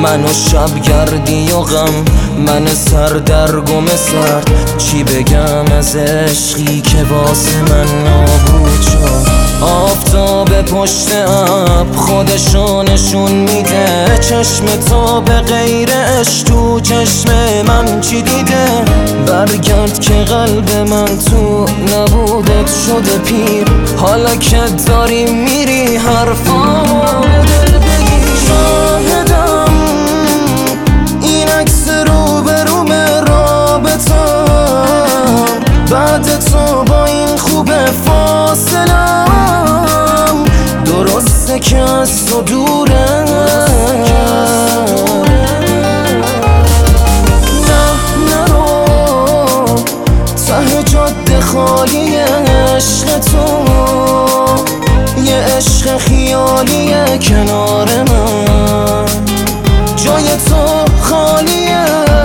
منو شبگردی و غم، من سردرگم سرد. چی بگم از عشقی که واسه من نابود شد؟ آفتاب پشت ابر خودشو نشون میده، چشم تو به غیر عشق تو چشم من چی دیده؟ برگرد که قلب من تو نبودت شده پیر، حالا که داری میری حرفامو به دل بگیر. شاهدم این عکس روبروم رابطم، بعد تو با این خوبه فاصلم، درسته که از تو دوره. خالی عشق تو، یه عشق خیالیه کنار من، جای تو خالیه.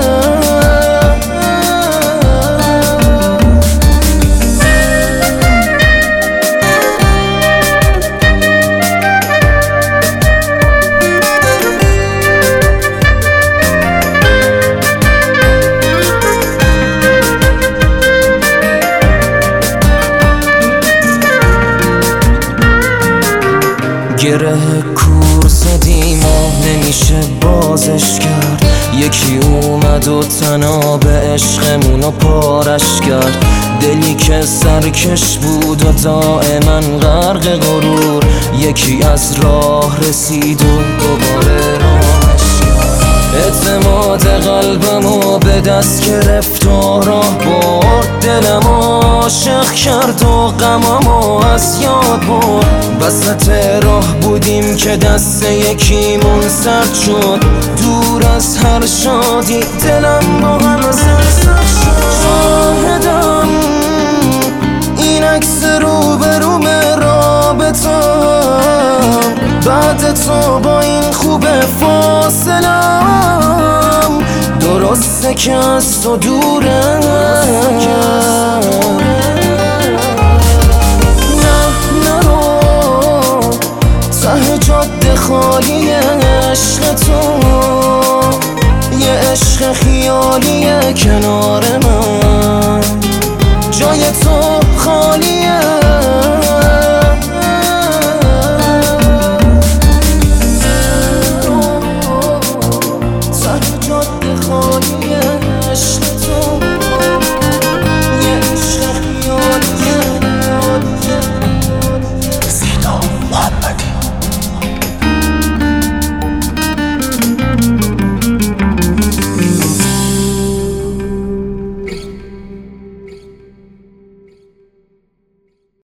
گره کور زدیم و نمیشه بازش کرد، یکی اومد و تناب عشقمونو پارش کرد. دلی که سرکش بود و دائما غرق غرور، یکی از راه رسید و دوباره راهش کرد. اعتماد قلبمو به دست گرفت و راه برد، دلمو عاشق کرد و غممو از یاد برد. وسط راه بودیم که دست یکیمون سرد شد، دور از هر شادی دلم با هم سرد شد. شاهدم این عکس روبروم رابطم، بعد تو با این خوبه فاصلم، درسته که از تو دوره. خالی عشق تو، یه عشق خیالیه کنار من، جای تو خالی.